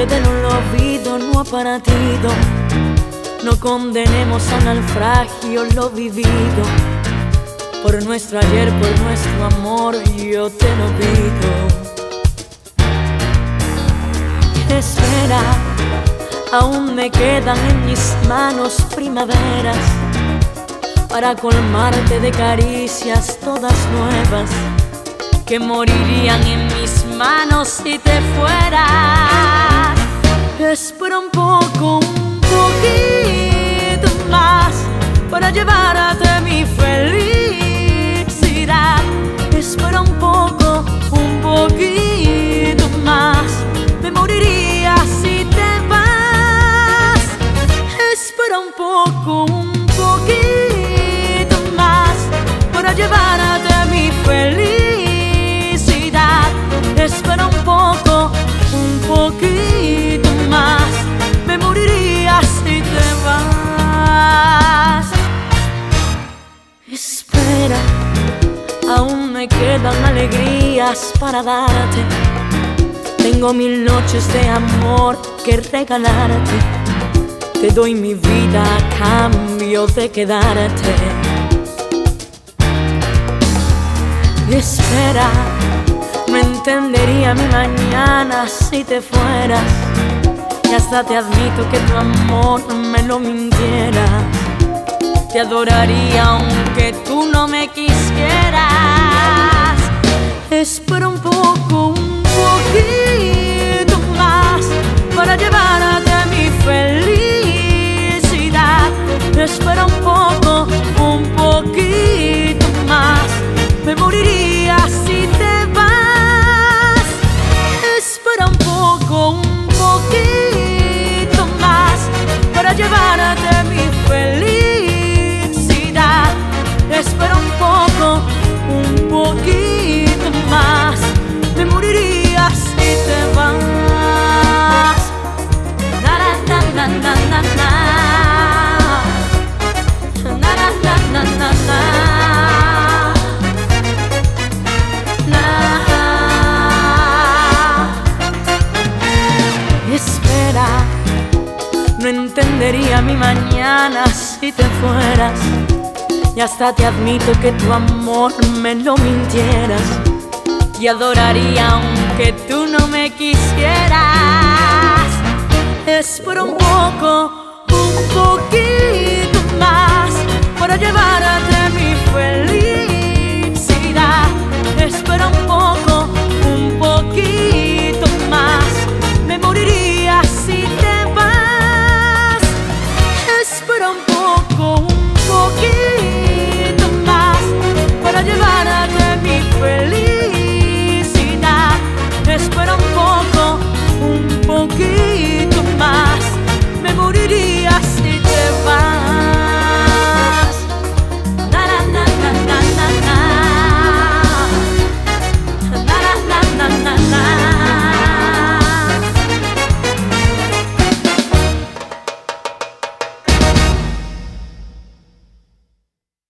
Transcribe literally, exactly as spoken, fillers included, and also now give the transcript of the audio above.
que del olvido no ha partido. No condenemos al naufragio lo vivido. Por nuestro ayer, por nuestro amor, yo te lo pido. Espera, aún me quedan en mis manos primaveras para colmarte de caricias todas nuevas, que morirían en mis manos si te fueras. Espera un poco, un poquito más para llevarte mi felicidad. Espera un poco, un poquito más, me moriría si te vas. Espera un poco, un poquito más para llevarte mi felicidad. Espera un poco, un poquito más, me moriría si te vas. Espera, aún me quedan alegrías para darte. Tengo mil noches de amor que regalarte. Te doy mi vida a cambio de quedarte. Espera, no entendería mi mañana si te fueras. Y hasta te admito que tu amor me lo mintiera. Te adoraría aunque tú no me quisieras. Espera un poco, un poquito más para llevarte mi felicidad. Espera un poco, un poquito más, me moriría si te vas. Espera un poco, un poquito más para llevarte mi felicidad. Espera un poco, un poquito más, me moriría si te vas. Na, na, na, na, na, na, na. Na, na, na, na, na, na. Na. Espera, no entendería mi mañana si te fueras. Y hasta te admito que tu amor me lo mintieras. Y adoraría aunque tú no me quisieras. Espera un poco, un poquito más para llevarte